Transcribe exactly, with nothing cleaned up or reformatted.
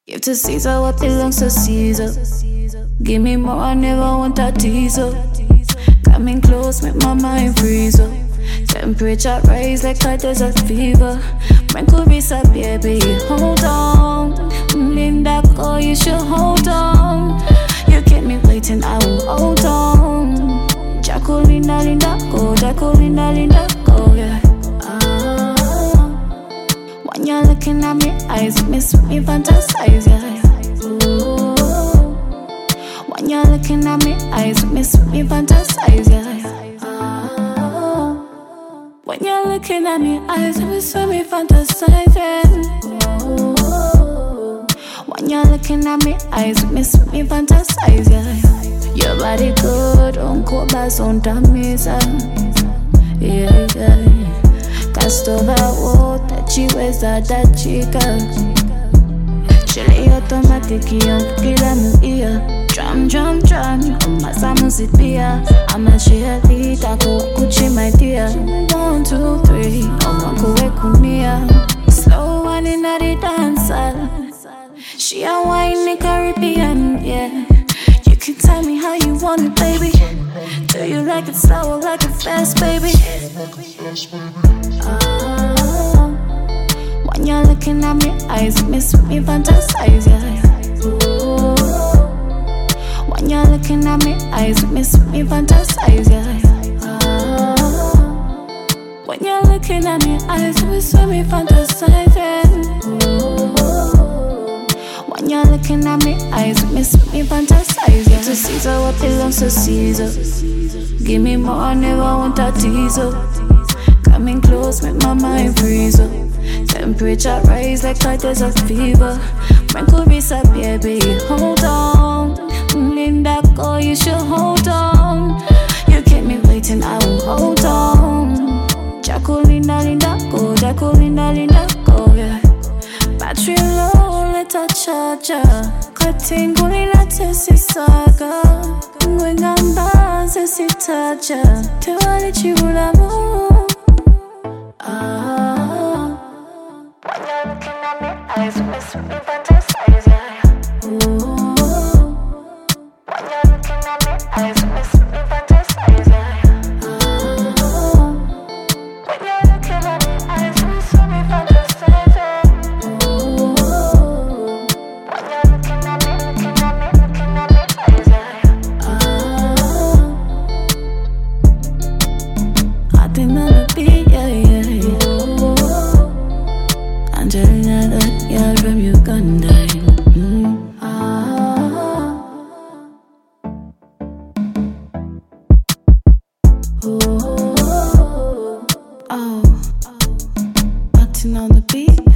Give to Caesar what belongs to Caesar. Give me more, I never want a teaser. Coming close, make my mind freeze up. Temperature rise like a desert fever. When could be so baby, hold on. Linda, girl, you should hold on. You keep me waiting, I will hold on. Jacqueline, Linda, go, Jacqueline, Linda, go, yeah. When you're looking at me eyes, it makes me fantasize, yeah. Ooh. When you're looking at me eyes, it makes me fantasize, yeah. Ah. When you're looking at me eyes, it makes me fantasize, yeah. Ooh. When you're looking at me eyes, it makes me fantasize, yeah. Your body good, uncle bass on tamisa, yeah, yeah. Castova water, chiweza da chica. Chile automatic, kila muia. Drum, drum, drum, umasa musipia. I'm a cheerleader, kuchi my dear. One, two, three, oma kuwe kumia. Slow one in the dancer. She a wine Caribbean, yeah. You can tell me how you want it, baby. Do you like it slow or like it fast, baby? Uh, when you're looking at me eyes, it makes me fantasize, yeah. Ooh. When you're looking at me eyes, it makes me fantasize, yeah. Uh, when you're looking at me eyes, it makes me fantasize, yeah. Ooh. When you're looking at me eyes, it makes me fantasize, yeah. To Caesar what belongs to Caesar. Give me more, I never want a teaser. Coming close, make my mind freeze up. Temperature rise like a desert fever. When could be so baby, hold on. Linda, girl, you should hold on. You keep me waiting, I will hold on. Jacqueline, Linda, go, Jacqueline, Linda, go, yeah. Battery low, let a charger. Cutting, going at Tessie Saga. Going on bars, Tessie Taja. Tewali Chibula Mo. Ah. When you're looking at me, eyes miss me fantasize, yeah. Ooh. When you're looking at me, eyes miss me fantasize, yeah. Ah. When you're looking at me, eyes miss me fantasize, yeah. Ooh. When you're looking at me, looking at me, looking at me, eyes, yeah. Ah. I think on the beat, yeah, yeah, yeah. Angelina, that girl from Uganda. Mm. Ah. Oh, oh, acting on the beat.